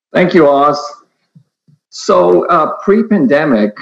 Thank you, Oz. So pre-pandemic,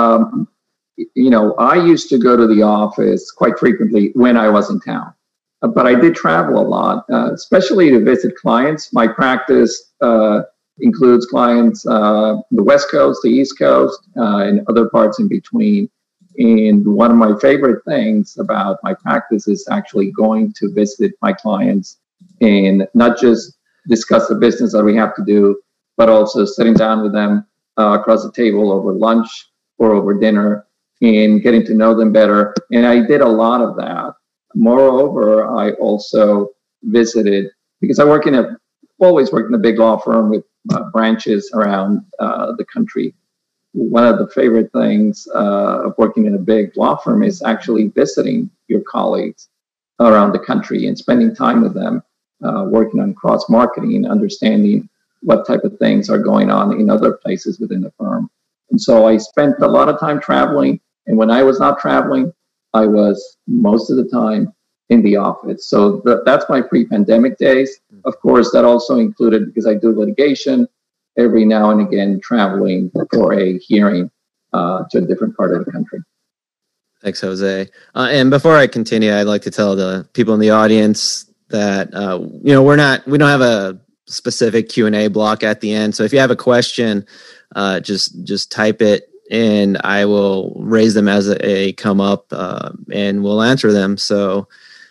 I used to go to the office quite frequently when I was in town. But I did travel a lot, especially to visit clients. My practice includes clients the West Coast, the East Coast, and other parts in between. And one of my favorite things about my practice is actually going to visit my clients and not just discuss the business that we have to do, but also sitting down with them across the table over lunch or over dinner and getting to know them better. And I did a lot of that. Moreover, I also visited, because I always worked in a big law firm with branches around the country. One of the favorite things of working in a big law firm is actually visiting your colleagues around the country and spending time with them, working on cross-marketing, understanding what type of things are going on in other places within the firm. And so I spent a lot of time traveling. And when I was not traveling, I was most of the time in the office. So that's my pre-pandemic days. Of course, that also included, because I do litigation, every now and again traveling for a hearing to a different part of the country. Thanks, Jose. And before I continue, I'd like to tell the people in the audience that we don't have a specific Q&A block at the end. So if you have a question, just type it and I will raise them as they come up and we'll answer them. So,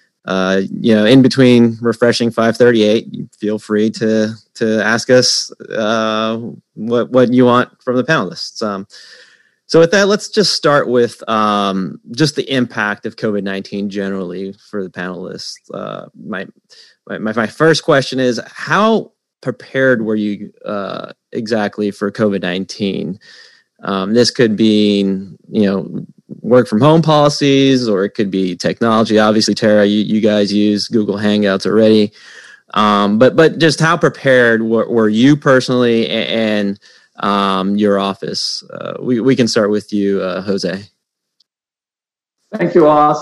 in between refreshing 538, feel free to ask us what you want from the panelists. So with that, let's just start with just the impact of COVID-19 generally for the panelists. My first question is, how prepared were you exactly for COVID-19? This could be, work from home policies, or it could be technology. Obviously, Tara, you guys use Google Hangouts already. But just how prepared were you personally and your office? We can start with you, Jose. Thank you, Oz.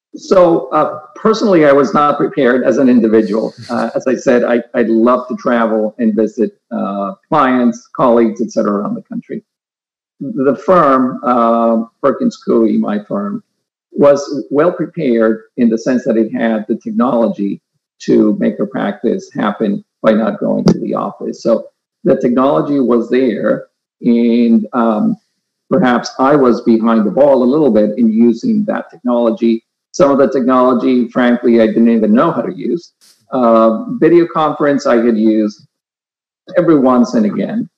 So personally, I was not prepared as an individual. As I said, I'd love to travel and visit clients, colleagues, et cetera, around the country. The firm, Perkins Coie, my firm, was well prepared in the sense that it had the technology to make a practice happen by not going to the office. So the technology was there, and perhaps I was behind the ball a little bit in using that technology. Some of the technology, frankly, I didn't even know how to use. Video conference I had used every once and again.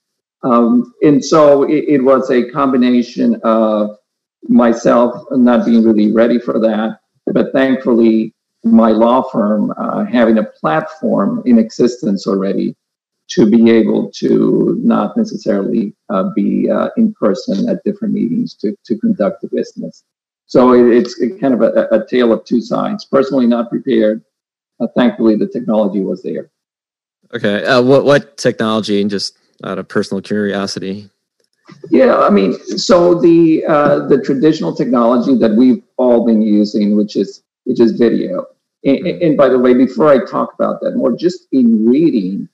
And so it was a combination of myself not being really ready for that, but thankfully my law firm having a platform in existence already to be able to not necessarily be in person at different meetings to conduct the business. So it's kind of a tale of two sides. Personally not prepared. Thankfully, the technology was there. Okay. What technology, and just out of personal curiosity? Yeah, I mean, so the traditional technology that we've all been using, which is video. And by the way, before I talk about that more, just in reading,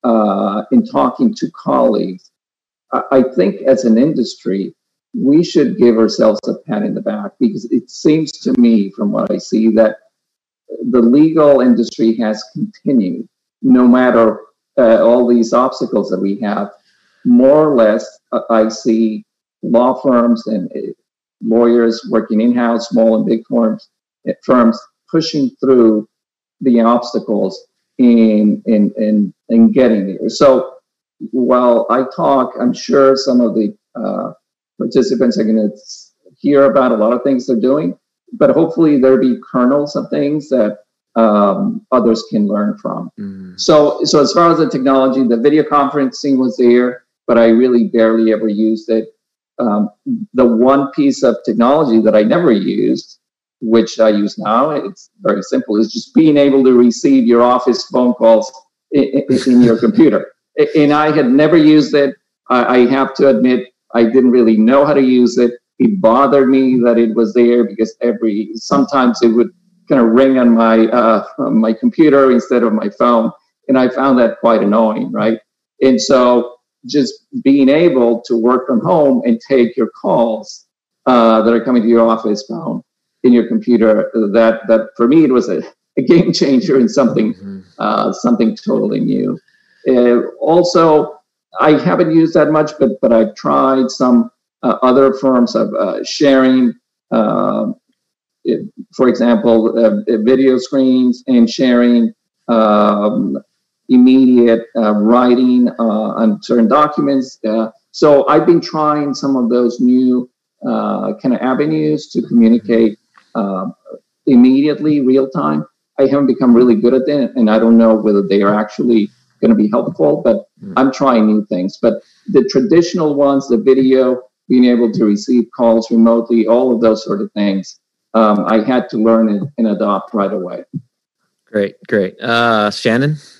in talking to colleagues, I think as an industry, we should give ourselves a pat in the back, because it seems to me, from what I see, that the legal industry has continued, no matter all these obstacles that we have. More or less, I see law firms and lawyers working in-house, small and big firms pushing through the obstacles in getting there. So while I talk, I'm sure some of the participants are going to hear about a lot of things they're doing, but hopefully there'll be kernels of things that others can learn from. So as far as the technology, the video conferencing was there, but I really barely ever used it. The one piece of technology that I never used, which I use now, it's very simple, is just being able to receive your office phone calls in your computer. And I had never used it. I have to admit, I didn't really know how to use it. It bothered me that it was there, because sometimes it would kind of ring on my computer instead of my phone, and I found that quite annoying, right? And so just being able to work from home and take your calls that are coming to your office phone in your computer, that for me, it was a game changer and something totally new. Also, I haven't used that much, but I've tried some other forms of sharing, for example, video screens and sharing immediate writing on certain documents. So I've been trying some of those new kind of avenues to communicate immediately, real time. I haven't become really good at that, and I don't know whether they are actually going to be helpful, but I'm trying new things. But the traditional ones, the video, being able to receive calls remotely, all of those sort of things, I had to learn and adopt right away. Great. Shannon?